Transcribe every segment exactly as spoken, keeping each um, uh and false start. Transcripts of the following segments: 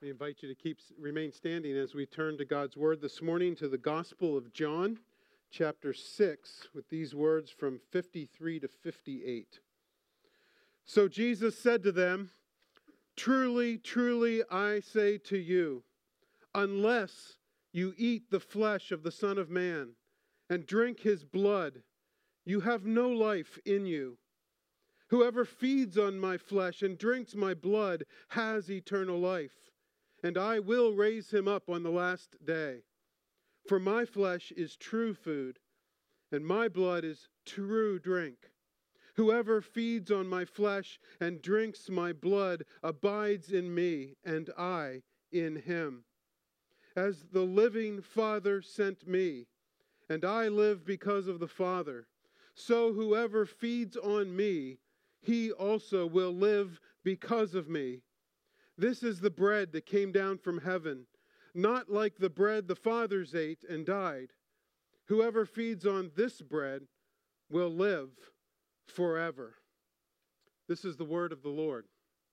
We invite you to keep remain standing as we turn to God's Word this morning to the Gospel of John, chapter six, with these words from fifty-three to fifty-eight. So Jesus said to them, "Truly, truly, I say to you, unless you eat the flesh of the Son of Man and drink his blood, you have no life in you. Whoever feeds on my flesh and drinks my blood has eternal life, and I will raise him up on the last day. For my flesh is true food, and my blood is true drink. Whoever feeds on my flesh and drinks my blood abides in me, and I in him. As the living Father sent me, and I live because of the Father, so whoever feeds on me, he also will live because of me. This is the bread that came down from heaven, not like the bread the fathers ate and died. Whoever feeds on this bread will live forever." This is the word of the Lord.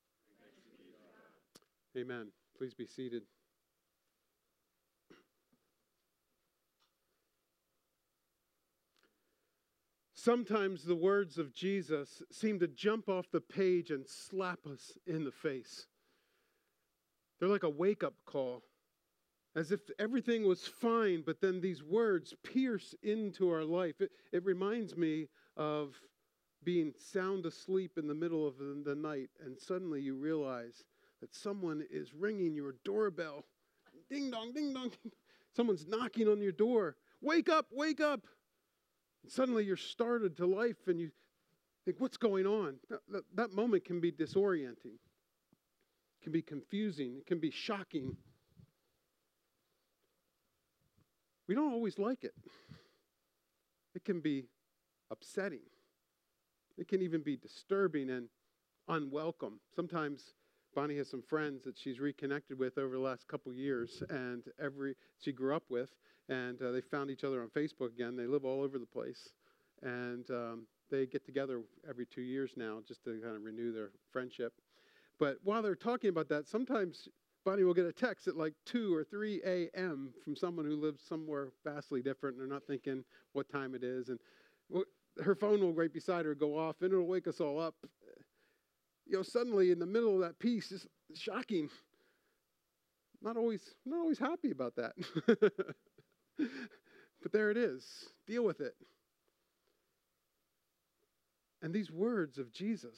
Amen. Please be seated. Sometimes the words of Jesus seem to jump off the page and slap us in the face. They're like a wake-up call, as if everything was fine, but then these words pierce into our life. It, it reminds me of being sound asleep in the middle of the, the night, and suddenly you realize that someone is ringing your doorbell. Ding dong, ding dong. Someone's knocking on your door. Wake up, wake up. And suddenly you're started to life, and you think, what's going on? That, that, that moment can be disorienting. It can be confusing. It can be shocking. We don't always like it. It can be upsetting. It can even be disturbing and unwelcome. Sometimes Bonnie has some friends that she's reconnected with over the last couple years, and every she grew up with, and uh, they found each other on Facebook again. They live all over the place, and um, they get together every two years now just to kind of renew their friendship. But while they're talking about that, sometimes Bonnie will get a text at like two or three a.m. from someone who lives somewhere vastly different, and they're not thinking what time it is. And her phone will right beside her go off, and it'll wake us all up. You know, suddenly in the middle of that piece, it's shocking. Not always, not always happy about that. But there it is. Deal with it. And these words of Jesus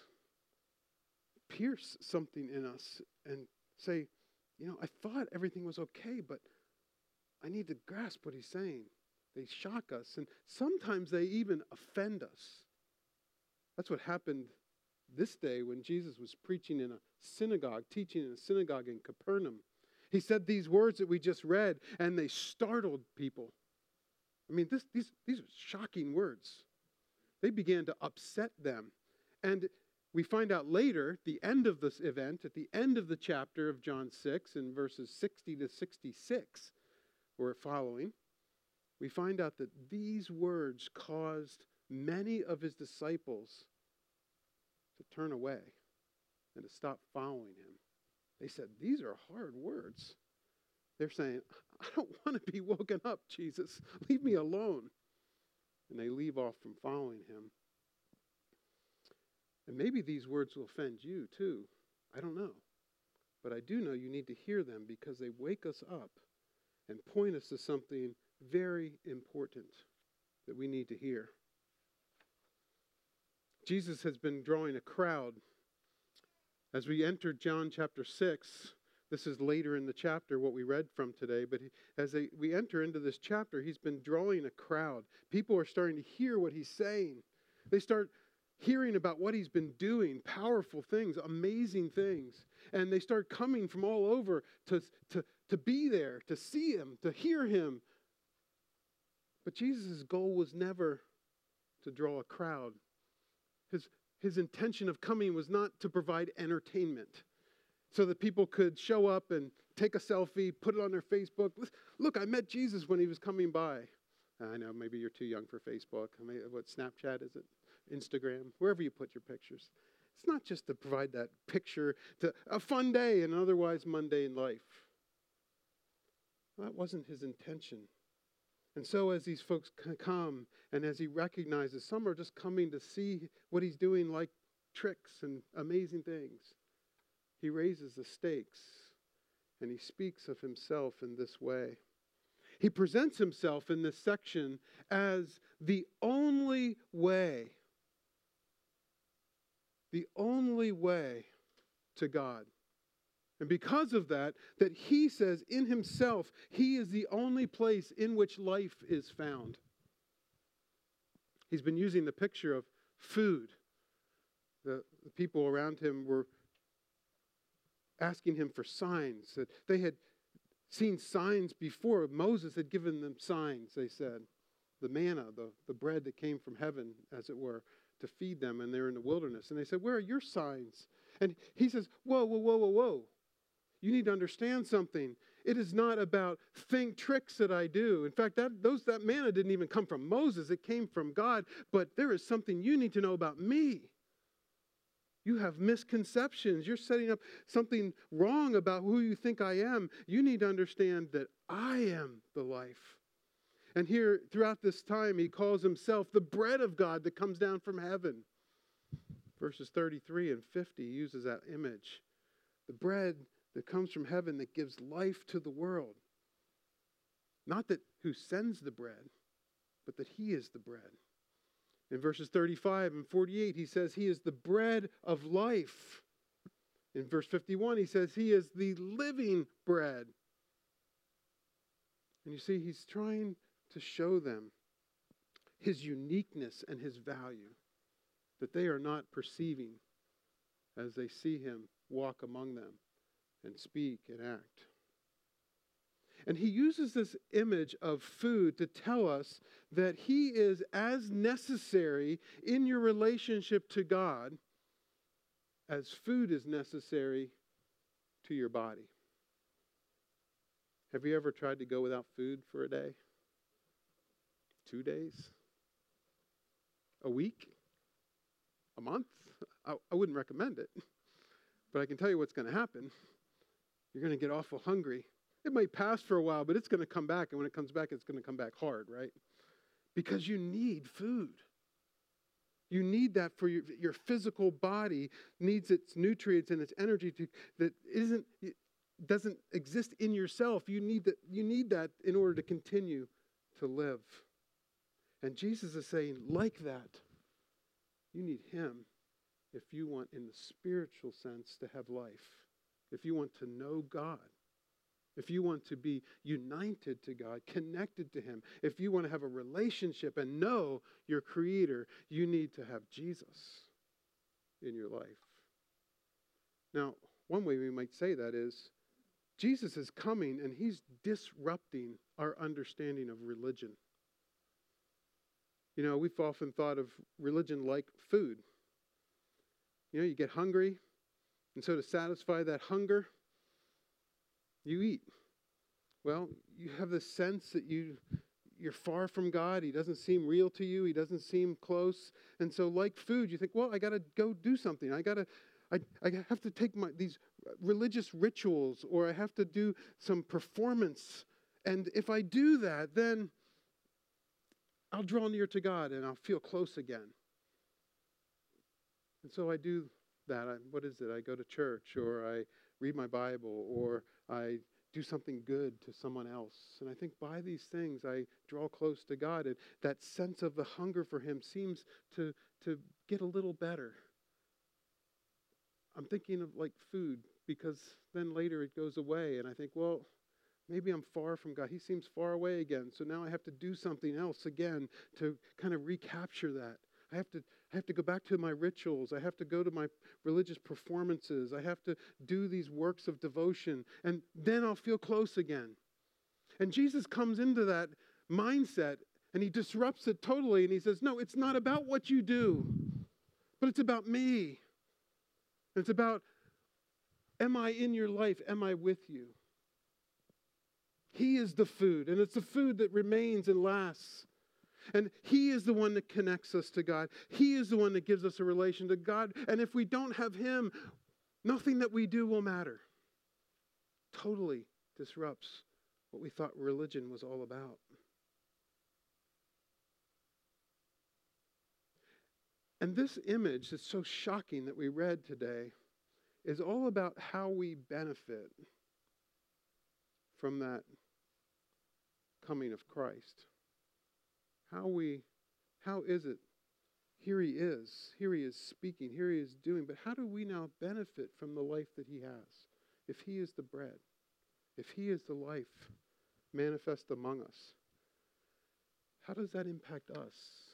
pierce something in us and say, you know, I thought everything was okay, but I need to grasp what he's saying. They shock us, and sometimes they even offend us. That's what happened this day when Jesus was preaching in a synagogue, teaching in a synagogue in Capernaum. He said these words that we just read, and they startled people. I mean, this, these, these are shocking words. They began to upset them. And we find out later, the end of this event, at the end of the chapter of John six, in verses sixty to sixty-six, we're following, we find out that these words caused many of his disciples to turn away and to stop following him. They said, these are hard words. They're saying, I don't want to be woken up, Jesus. Leave me alone. And they leave off from following him. And maybe these words will offend you too. I don't know. But I do know you need to hear them because they wake us up and point us to something very important that we need to hear. Jesus has been drawing a crowd. As we enter John chapter six, this is later in the chapter, what we read from today, but he, as they, we enter into this chapter, he's been drawing a crowd. People are starting to hear what he's saying. They start hearing about what he's been doing, powerful things, amazing things. And they start coming from all over to, to, to be there, to see him, to hear him. But Jesus' goal was never to draw a crowd. His, his intention of coming was not to provide entertainment so that people could show up and take a selfie, put it on their Facebook. Look, I met Jesus when he was coming by. I know, maybe you're too young for Facebook. I mean, what, Snapchat is it? Instagram, wherever you put your pictures. It's not just to provide that picture to a fun day in an otherwise mundane life. That wasn't his intention. And so as these folks come, and as he recognizes, some are just coming to see what he's doing, like tricks and amazing things, he raises the stakes, and he speaks of himself in this way. He presents himself in this section as the only way, the only way to God. And because of that, that he says in himself, he is the only place in which life is found. He's been using the picture of food. The, the people around him were asking him for signs. That they had seen signs before. Moses had given them signs, they said. The manna, the, the bread that came from heaven, as it were, to feed them, and they're in the wilderness. And they said, where are your signs? And he says, whoa, whoa, whoa, whoa, whoa. You need to understand something. It is not about thing tricks that I do. In fact, that those that manna didn't even come from Moses. It came from God. But there is something you need to know about me. You have misconceptions. You're setting up something wrong about who you think I am. You need to understand that I am the life. And here, throughout this time, he calls himself the bread of God that comes down from heaven. Verses thirty-three and fifty uses that image. The bread that comes from heaven that gives life to the world. Not that who sends the bread, but that he is the bread. In verses thirty-five and forty-eight, he says he is the bread of life. In verse fifty-one, he says he is the living bread. And you see, he's trying to show them his uniqueness and his value that they are not perceiving as they see him walk among them and speak and act. And he uses this image of food to tell us that he is as necessary in your relationship to God as food is necessary to your body. Have you ever tried to go without food for a day? Two days? A week? A month? I, I wouldn't recommend it. But I can tell you what's going to happen. You're going to get awful hungry. It might pass for a while, but it's going to come back. And when it comes back, it's going to come back hard, right? Because you need food. You need that for your, your physical body needs its nutrients and its energy to, that isn't, doesn't exist in yourself. You need that, you need that in order to continue to live. And Jesus is saying, like that, you need him if you want, in the spiritual sense, to have life. If you want to know God. If you want to be united to God, connected to him. If you want to have a relationship and know your Creator, you need to have Jesus in your life. Now, one way we might say that is, Jesus is coming and he's disrupting our understanding of religion. You know, we've often thought of religion like food. You know, you get hungry, and so to satisfy that hunger, you eat. Well, you have this sense that you, you're far from God. He doesn't seem real to you. He doesn't seem close. And so like food, you think, well, I got to go do something. I got to, I, I have to take my these religious rituals, or I have to do some performance. And if I do that, then I'll draw near to God and I'll feel close again. And so I do that. I, what is it? I go to church, or I read my Bible, or I do something good to someone else. And I think by these things, I draw close to God. And that sense of the hunger for him seems to, to get a little better. I'm thinking of like food, because then later it goes away. And I think, well, maybe I'm far from God. He seems far away again. So now I have to do something else again to kind of recapture that. I have to I have to go back to my rituals. I have to go to my religious performances. I have to do these works of devotion. And then I'll feel close again. And Jesus comes into that mindset and he disrupts it totally. And he says, no, it's not about what you do, but it's about me. It's about, am I in your life? Am I with you? He is the food, and it's the food that remains and lasts. And he is the one that connects us to God. He is the one that gives us a relation to God. And if we don't have him, nothing that we do will matter. Totally disrupts what we thought religion was all about. And this image that's so shocking that we read today is all about how we benefit from that coming of Christ. How we, how is it? Here he is. Here he is speaking. Here he is doing. But how do we now benefit from the life that he has? If he is the bread, if he is the life manifest among us, how does that impact us?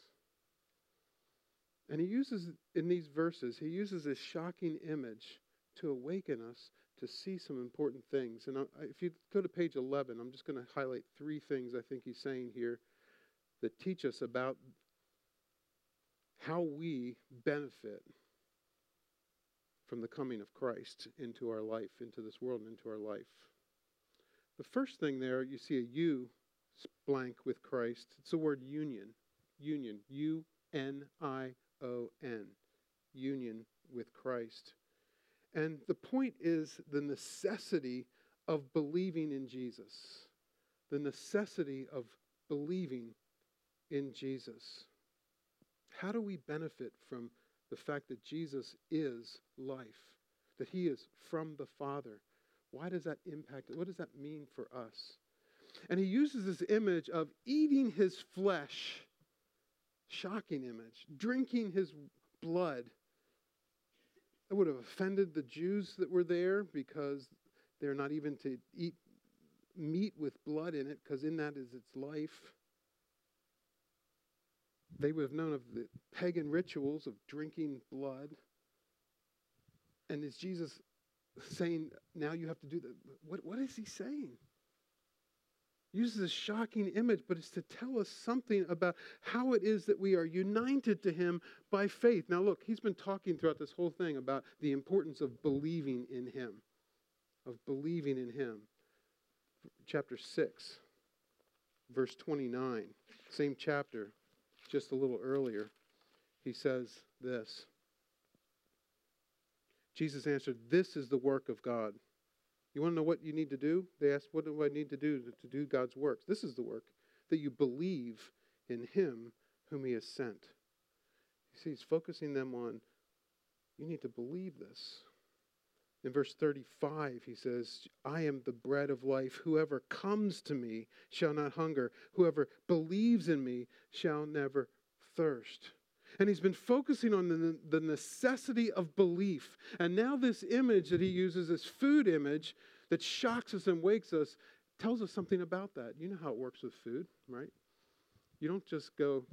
And he uses, in these verses, he uses this shocking image to awaken us to see some important things. And I, if you go to page eleven, I'm just going to highlight three things I think he's saying here that teach us about how we benefit from the coming of Christ into our life, into this world and into our life. The first thing there, you see a U blank with Christ. It's the word union. Union. U N I O N. Union with Christ. And the point is the necessity of believing in Jesus. The necessity of believing in Jesus. How do we benefit from the fact that Jesus is life? That he is from the Father? Why does that impact it? What does that mean for us? And he uses this image of eating his flesh. Shocking image. Drinking his blood. That would have offended the Jews that were there because they're not even to eat meat with blood in it, because in that is its life. They would have known of the pagan rituals of drinking blood. And is Jesus saying, now you have to do that? What, what is he saying? He uses a shocking image, but it's to tell us something about how it is that we are united to him by faith. Now look, he's been talking throughout this whole thing about the importance of believing in him. Of believing in him. Chapter six, verse twenty-nine. Same chapter, just a little earlier. He says this. Jesus answered, "This is the work of God." You want to know what you need to do? They asked, what do I need to do to, to do God's works? This is the work, that you believe in him whom he has sent. You see, he's focusing them on, you need to believe this. In verse thirty-five, he says, I am the bread of life. Whoever comes to me shall not hunger. Whoever believes in me shall never thirst. And he's been focusing on the, the necessity of belief. And now this image that he uses, this food image that shocks us and wakes us, tells us something about that. You know how it works with food, right? You don't just go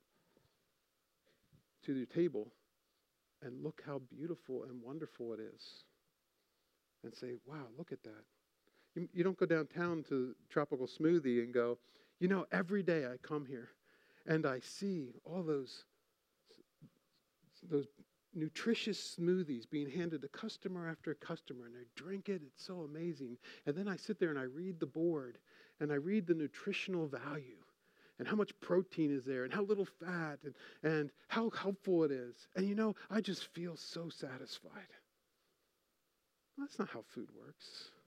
to your table and look how beautiful and wonderful it is and say, wow, look at that. You, you don't go downtown to Tropical Smoothie and go, you know, every day I come here and I see all those those nutritious smoothies being handed to customer after customer, and they drink it. It's so amazing. And then I sit there and I read the board, and I read the nutritional value, and how much protein is there, and how little fat, and, and how helpful it is. And you know, I just feel so satisfied. Well, that's not how food works.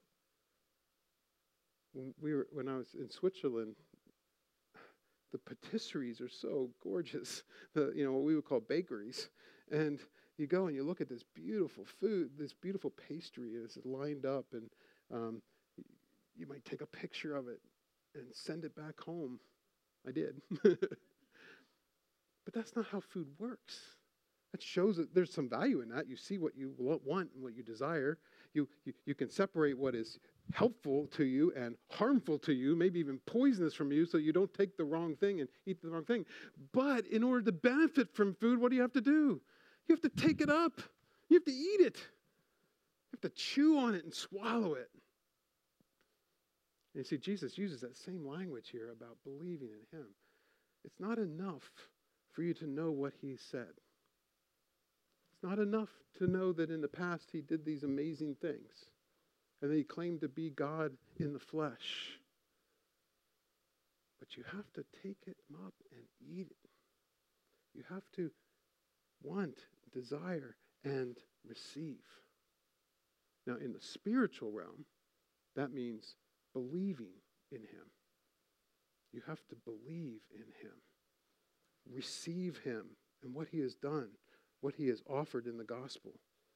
When, we were, when I was in Switzerland, the patisseries are so gorgeous, the, you know, what we would call bakeries. And you go and you look at this beautiful food, this beautiful pastry is lined up, and um, you might take a picture of it and send it back home. I did. But that's not how food works. That shows that there's some value in that. You see what you want and what you desire. You, you, you can separate what is helpful to you and harmful to you, maybe even poisonous from you, so you don't take the wrong thing and eat the wrong thing. But in order to benefit from food, what do you have to do? You have to take it up. You have to eat it. You have to chew on it and swallow it. And you see, Jesus uses that same language here about believing in him. It's not enough for you to know what he said. It's not enough to know that in the past he did these amazing things and that he claimed to be God in the flesh. But you have to take it up and eat it. You have to want, desire, and receive. Now, in the spiritual realm, that means believing in him. You have to believe in him. Receive him and what he has done, what he has offered in the gospel.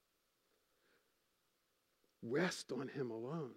Rest on him alone.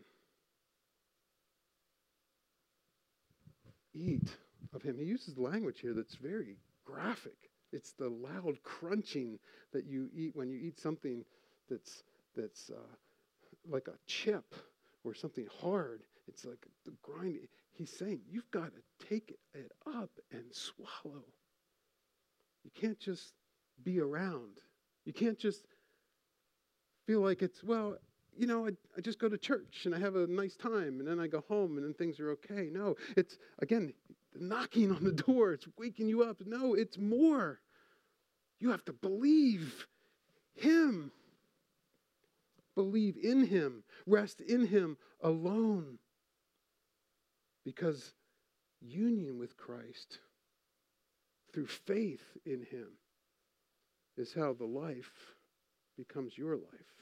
Eat of him. He uses language here that's very graphic. It's the loud crunching that you eat when you eat something that's that's uh, like a chip or something hard. It's like the grinding. He's saying you've got to take it up and swallow. You can't just be around. You can't just feel like it's, well, you know, I, I just go to church and I have a nice time and then I go home and then things are okay. No, it's, again, knocking on the door. It's waking you up. No, it's more. You have to believe him. Believe in him. Rest in him alone. Because union with Christ through faith in him is how the life becomes your life.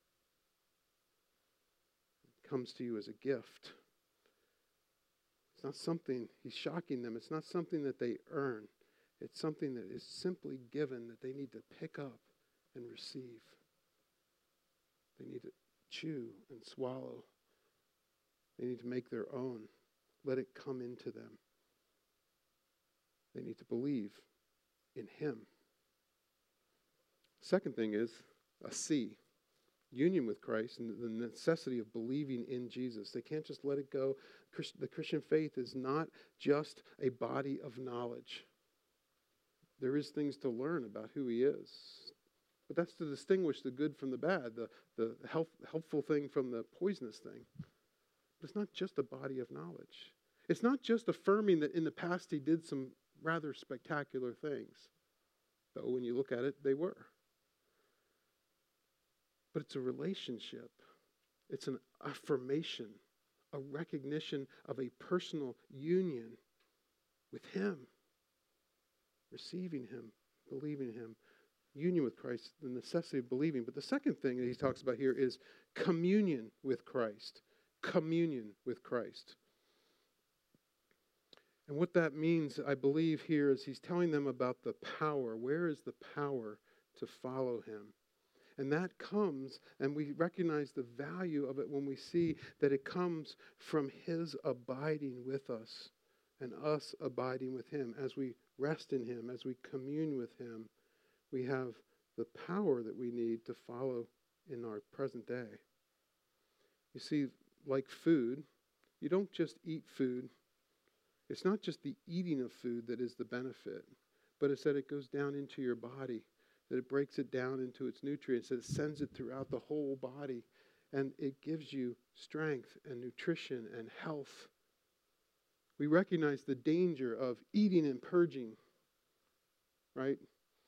It comes to you as a gift. It's not something, he's shocking them, it's not something that they earn. It's something that is simply given that they need to pick up and receive. They need to chew and swallow. They need to make their own. Let it come into them. They need to believe in him. Second thing is a C. Union with Christ and the necessity of believing in Jesus. They can't just let it go. The Christian faith is not just a body of knowledge. There is things to learn about who he is. But that's to distinguish the good from the bad, the, the help, helpful thing from the poisonous thing. But it's not just a body of knowledge. It's not just affirming that in the past he did some rather spectacular things. Though when you look at it, they were. But it's a relationship. It's an affirmation, a recognition of a personal union with him. Receiving him, believing him, union with Christ, the necessity of believing. But the second thing that he talks about here is communion with Christ. Communion with Christ. And what that means, I believe here, is he's telling them about the power. Where is the power to follow him? And that comes, and we recognize the value of it when we see that it comes from his abiding with us and us abiding with him. As we rest in him, as we commune with him, we have the power that we need to follow in our present day. You see, like food, you don't just eat food. It's not just the eating of food that is the benefit, but it's that it goes down into your body, that it breaks it down into its nutrients, that it sends it throughout the whole body, and it gives you strength and nutrition and health. We recognize the danger of eating and purging, right?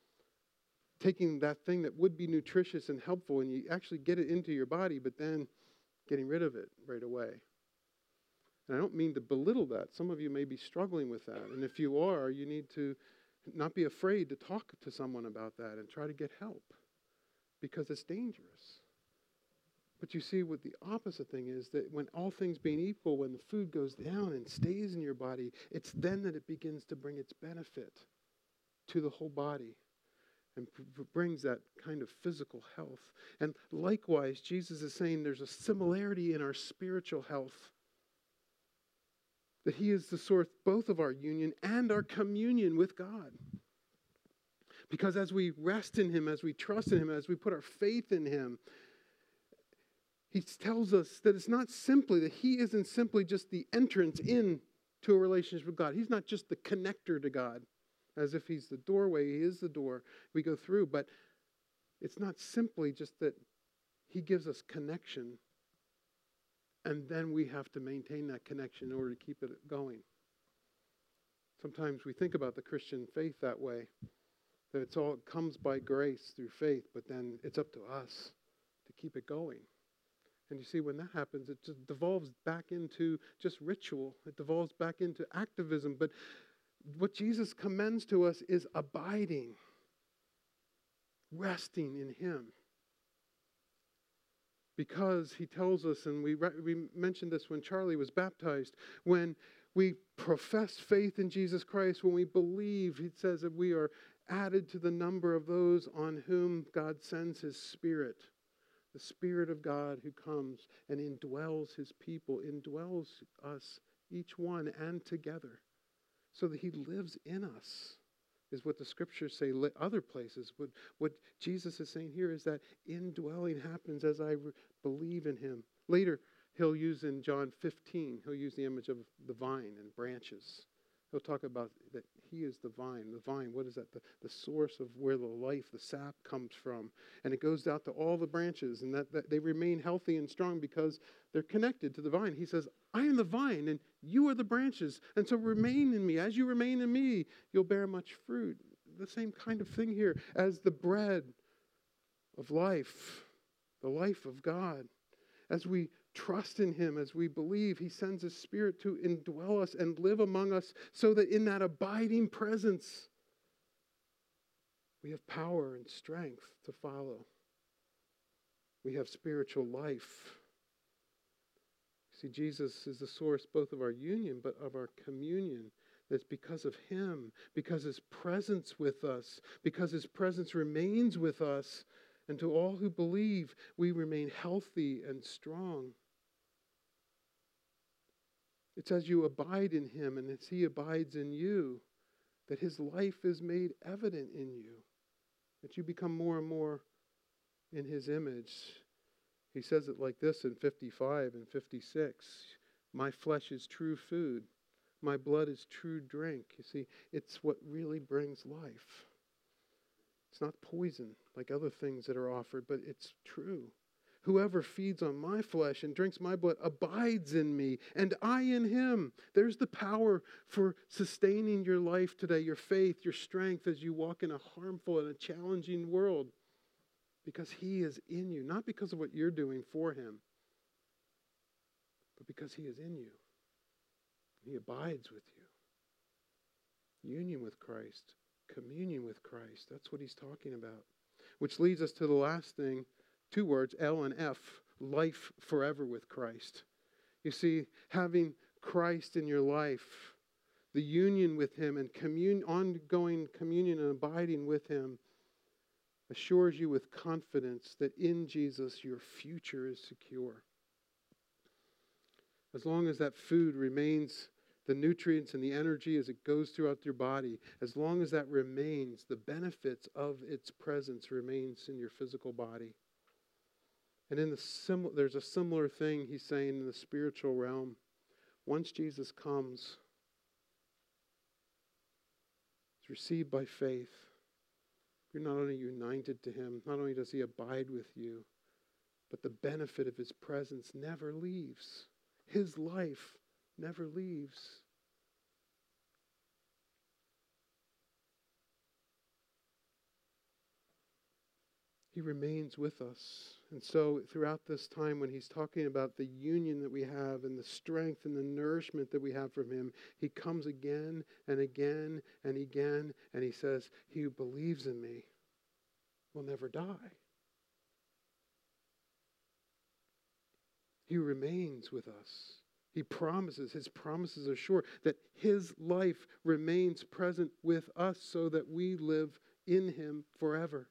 Taking that thing that would be nutritious and helpful, and you actually get it into your body, but then getting rid of it right away. And I don't mean to belittle that. Some of you may be struggling with that. And if you are, you need to not be afraid to talk to someone about that and try to get help, because it's dangerous. But you see, what the opposite thing is, that when all things being equal, when the food goes down and stays in your body, it's then that it begins to bring its benefit to the whole body and p- brings that kind of physical health. And likewise, Jesus is saying there's a similarity in our spiritual health, that he is the source both of our union and our communion with God. Because as we rest in him, as we trust in him, as we put our faith in him, he tells us that it's not simply, that he isn't simply just the entrance in to a relationship with God. He's not just the connector to God, as if he's the doorway, he is the door we go through. But it's not simply just that he gives us connection, and then we have to maintain that connection in order to keep it going. Sometimes we think about the Christian faith that way, that it's all, it comes by grace through faith, but then it's up to us to keep it going. And you see, when that happens, it just devolves back into just ritual. It devolves back into activism. But what Jesus commends to us is abiding, resting in him. Because he tells us, and we, re- we mentioned this when Charlie was baptized, when we profess faith in Jesus Christ, when we believe, he says that we are added to the number of those on whom God sends his Spirit. The Spirit of God who comes and indwells his people, indwells us, each one and together, so that he lives in us, is what the scriptures say other places. What, what Jesus is saying here is that indwelling happens as I re- believe in him. Later, he'll use in John fifteen, he'll use the image of the vine and branches. He'll talk about that he is the vine. The vine, what is that? The, the source of where the life, the sap comes from. And it goes out to all the branches, and that, that they remain healthy and strong because they're connected to the vine. He says, I am the vine, and you are the branches. And so remain in me. As you remain in me, you'll bear much fruit. The same kind of thing here as the bread of life, the life of God. As we trust in him, as we believe, he sends his Spirit to indwell us and live among us so that in that abiding presence, we have power and strength to follow. We have spiritual life. See, Jesus is the source both of our union, but of our communion. That's because of him, because his presence with us, because his presence remains with us. And to all who believe, we remain healthy and strong. It's as you abide in him and as he abides in you that his life is made evident in you, that you become more and more in his image. He says it like this in fifty-five and fifty-six. My flesh is true food. My blood is true drink. You see, it's what really brings life. It's not poison like other things that are offered, but it's true. Whoever feeds on my flesh and drinks my blood abides in me, and I in him. There's the power for sustaining your life today, your faith, your strength as you walk in a harmful and a challenging world. Because he is in you, not because of what you're doing for him, but because he is in you. He abides with you. Union with Christ, communion with Christ. That's what he's talking about. Which leads us to the last thing. Two words, L and F, life forever with Christ. You see, having Christ in your life, the union with him and commun- ongoing communion and abiding with him assures you with confidence that in Jesus your future is secure. As long as that food remains, the nutrients and the energy as it goes throughout your body, as long as that remains, the benefits of its presence remains in your physical body. And in the sim- there's a similar thing he's saying in the spiritual realm. Once Jesus comes, it's received by faith. You're not only united to him, not only does he abide with you, but the benefit of his presence never leaves. His life never leaves. He remains with us. And so throughout this time when he's talking about the union that we have and the strength and the nourishment that we have from him, he comes again and again and again and he says, he who believes in me will never die. He remains with us. He promises, his promises are sure that his life remains present with us so that we live in him forever.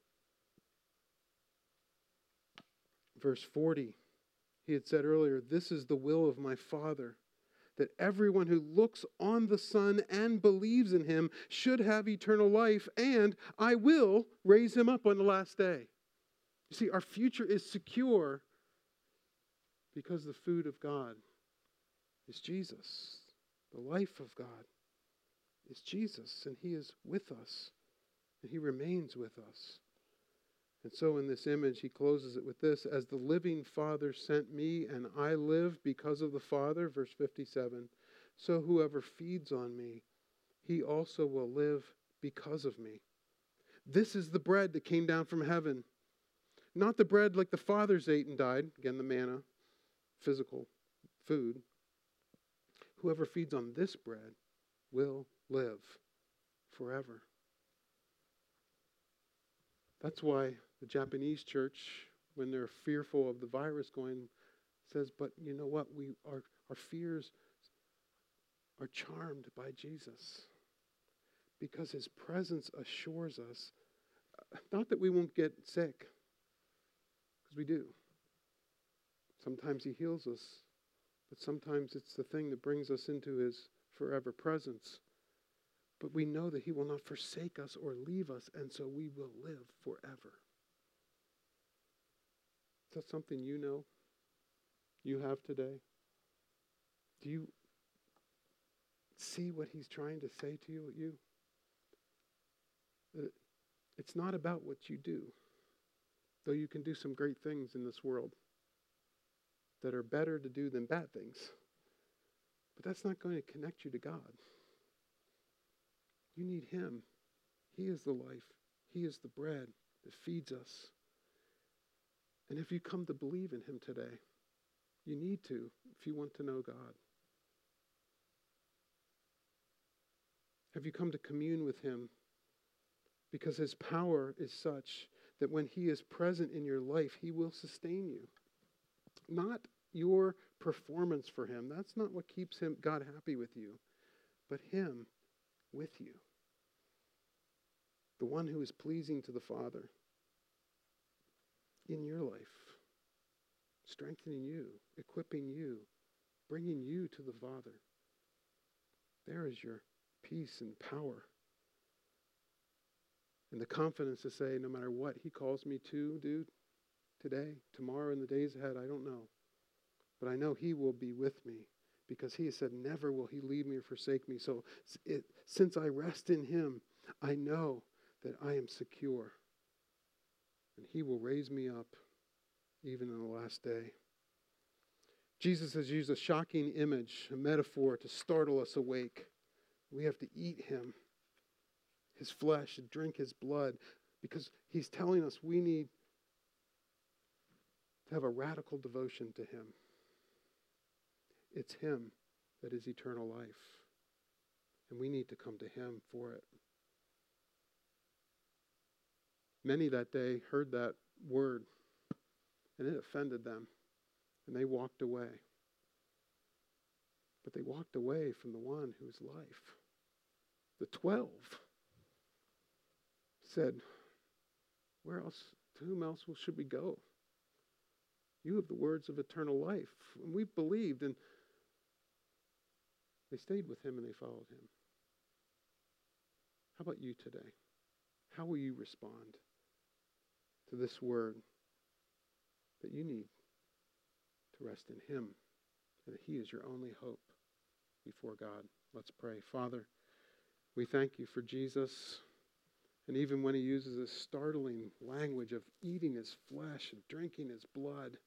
Verse forty, he had said earlier, this is the will of my Father, that everyone who looks on the Son and believes in him should have eternal life, and I will raise him up on the last day. You see, our future is secure because the food of God is Jesus. The life of God is Jesus, and he is with us, and he remains with us. And so in this image, he closes it with this, as the living Father sent me, and I live because of the Father, verse fifty-seven, so whoever feeds on me, he also will live because of me. This is the bread that came down from heaven. Not the bread like the fathers ate and died, again the manna, physical food. Whoever feeds on this bread will live forever. That's why the Japanese church, when they're fearful of the virus going, says, but you know what? We our, our fears are charmed by Jesus because his presence assures us, not that we won't get sick, because we do. Sometimes he heals us, but sometimes it's the thing that brings us into his forever presence. But we know that he will not forsake us or leave us, and so we will live forever. Is that something you know you have today? Do you see what he's trying to say to you? you? That it's not about what you do, though you can do some great things in this world that are better to do than bad things. But that's not going to connect you to God. You need him. He is the life. He is the bread that feeds us. And if you come to believe in him today, you need to if you want to know God. Have you come to commune with him? Because his power is such that when he is present in your life, he will sustain you. Not your performance for him. That's not what keeps him, God happy with you, but him with you. The one who is pleasing to the Father in your life, strengthening you, equipping you, bringing you to the Father. There is your peace and power. And the confidence to say, no matter what he calls me to do today, tomorrow, and the days ahead, I don't know. But I know he will be with me because he has said, never will he leave me or forsake me. So it, since I rest in him, I know that I am secure. And he will raise me up even in the last day. Jesus has used a shocking image, a metaphor to startle us awake. We have to eat him, his flesh, and drink his blood, because he's telling us we need to have a radical devotion to him. It's him that is eternal life, and we need to come to him for it. Many that day heard that word, and it offended them, and they walked away. But they walked away from the one who is life. The twelve said, where else, to whom else should we go? You have the words of eternal life. And we believed, and they stayed with him and they followed him. How about you today? How will you respond to this word that you need to rest in him and that he is your only hope before God? Let's pray. Father, we thank you for Jesus. And even when he uses this startling language of eating his flesh and drinking his blood,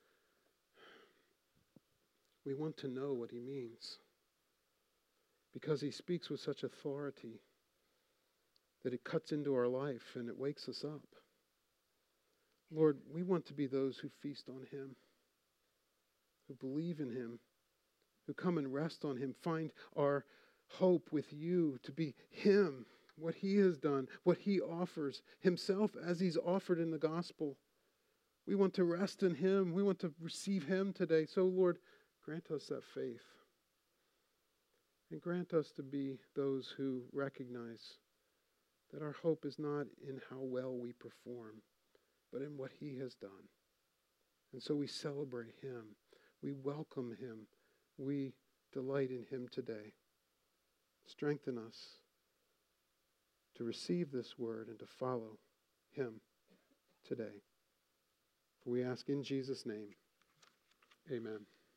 we want to know what he means. Because he speaks with such authority that it cuts into our life and it wakes us up. Lord, we want to be those who feast on him, who believe in him, who come and rest on him, find our hope with you to be him, what he has done, what he offers, himself as he's offered in the gospel. We want to rest in him. We want to receive him today. So, Lord, grant us that faith. And grant us to be those who recognize that our hope is not in how well we perform, but in what he has done. And so we celebrate him. We welcome him. We delight in him today. Strengthen us to receive this word and to follow him today. For we ask in Jesus' name, amen.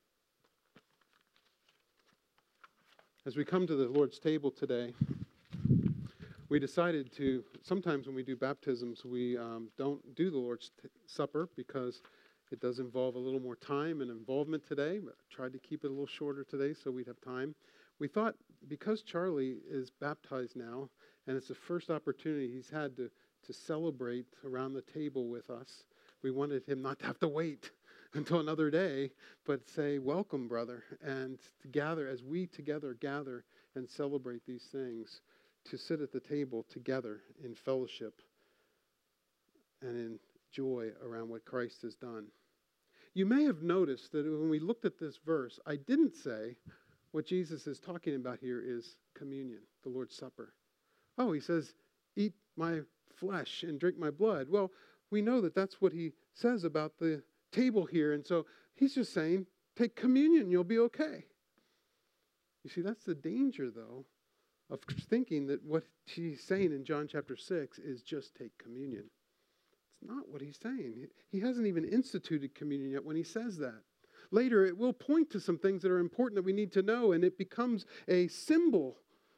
As we come to the Lord's table today, we decided to, sometimes when we do baptisms, we um, don't do the Lord's t- Supper because it does involve a little more time and involvement today. I tried to keep it a little shorter today so we'd have time. We thought because Charlie is baptized now, and it's the first opportunity he's had to, to celebrate around the table with us, we wanted him not to have to wait until another day, but say, welcome, brother, and to gather, as we together gather and celebrate these things, to sit at the table together in fellowship and in joy around what Christ has done. You may have noticed that when we looked at this verse, I didn't say what Jesus is talking about here is communion, the Lord's Supper. Oh, he says, eat my flesh and drink my blood. Well, we know that that's what he says about the table here. And so he's just saying, take communion, you'll be okay. You see, that's the danger, though, of thinking that what he's saying in John chapter six is just take communion. It's not what he's saying. He hasn't even instituted communion yet when he says that. Later, it will point to some things that are important that we need to know, and it becomes a symbol,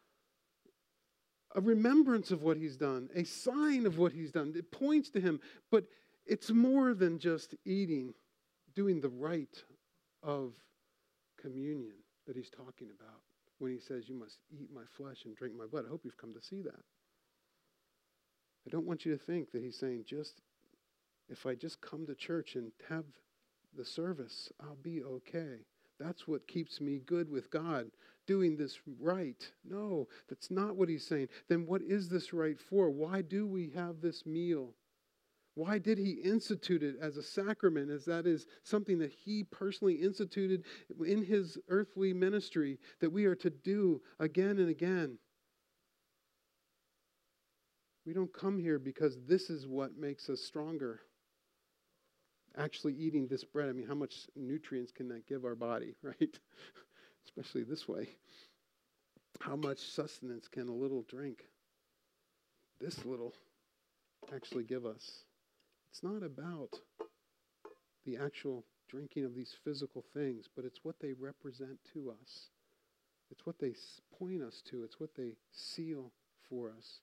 a remembrance of what he's done, a sign of what he's done. It points to him, but it's more than just eating, doing the rite of communion that he's talking about when he says, you must eat my flesh and drink my blood. I hope you've come to see that. I don't want you to think that he's saying, just if I just come to church and have the service, I'll be okay. That's what keeps me good with God, doing this right. No, that's not what he's saying. Then what is this right for? Why do we have this meal? Why did he institute it as a sacrament, as that is something that he personally instituted in his earthly ministry that we are to do again and again? We don't come here because this is what makes us stronger. Actually eating this bread, I mean, how much nutrients can that give our body, right? Especially this way. How much sustenance can a little drink, this little, actually give us? It's not about the actual drinking of these physical things, but it's what they represent to us. It's what they point us to. It's what they seal for us.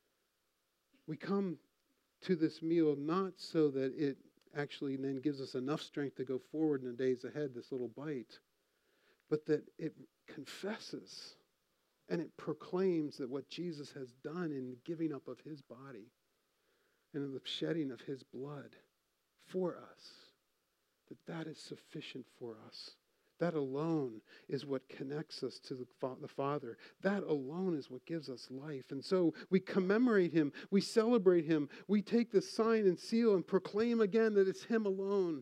We come to this meal not so that it actually then gives us enough strength to go forward in the days ahead, this little bite, but that it confesses and it proclaims that what Jesus has done in the giving up of his body and in the shedding of his blood for us, that that is sufficient for us. That alone is what connects us to the, fa- the Father. That alone is what gives us life. And so we commemorate him. We celebrate him. We take the sign and seal and proclaim again that it's him alone.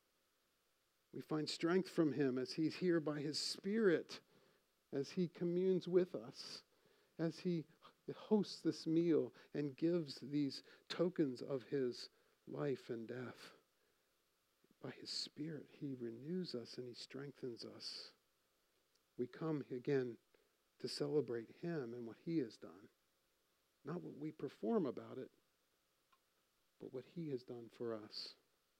We find strength from him as he's here by his Spirit, as he communes with us, as he hosts this meal and gives these tokens of his life and death. By his Spirit, he renews us and he strengthens us. We come again to celebrate him and what he has done. Not what we perform about it, but what he has done for us.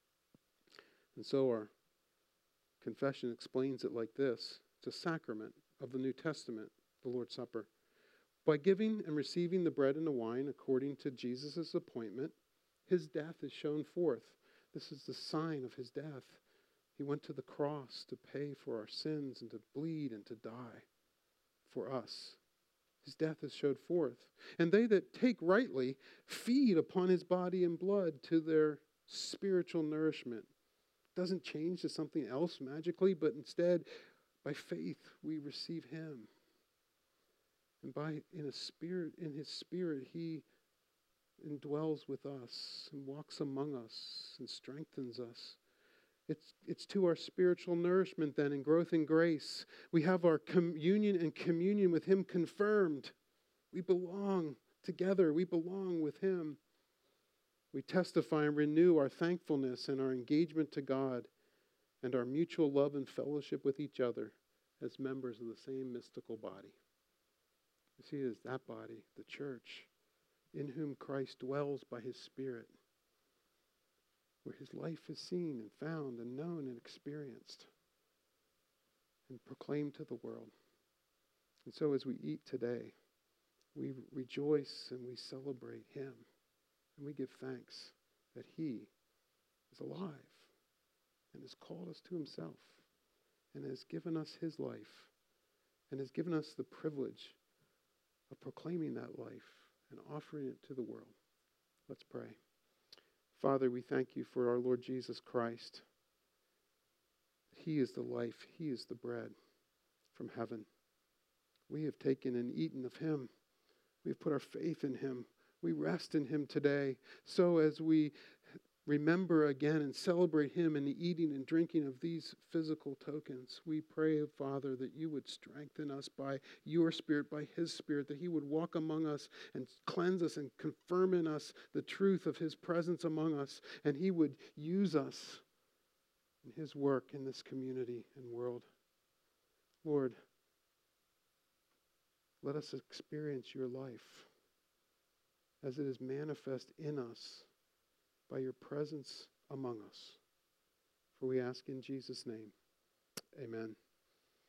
And so our confession explains it like this. It's a sacrament of the New Testament, the Lord's Supper. By giving and receiving the bread and the wine according to Jesus' appointment, his death is shown forth. This is the sign of his death. He went to the cross to pay for our sins and to bleed and to die for us. His death is showed forth. And they that take rightly feed upon his body and blood to their spiritual nourishment. It doesn't change to something else magically, but instead, by faith, we receive him. And by in a spirit, in his Spirit, he indwells with us and walks among us and strengthens us. It's, it's to our spiritual nourishment then and growth in grace. We have our communion and communion with him confirmed. We belong together. We belong with him. We testify and renew our thankfulness and our engagement to God and our mutual love and fellowship with each other as members of the same mystical body. You see, it is that body, the church, in whom Christ dwells by his Spirit, where his life is seen and found and known and experienced and proclaimed to the world. And so as we eat today, we rejoice and we celebrate him, and we give thanks that he is alive and has called us to himself and has given us his life and has given us the privilege of proclaiming that life and offering it to the world. Let's pray. Father, we thank you for our Lord Jesus Christ. He is the life. He is the bread from heaven. We have taken and eaten of him. We have put our faith in him. We rest in him today. So as we remember again and celebrate him in the eating and drinking of these physical tokens, we pray, Father, that you would strengthen us by your Spirit, by his Spirit, that he would walk among us and cleanse us and confirm in us the truth of his presence among us, and he would use us in his work in this community and world. Lord, let us experience your life as it is manifest in us by your presence among us. For we ask in Jesus' name, amen.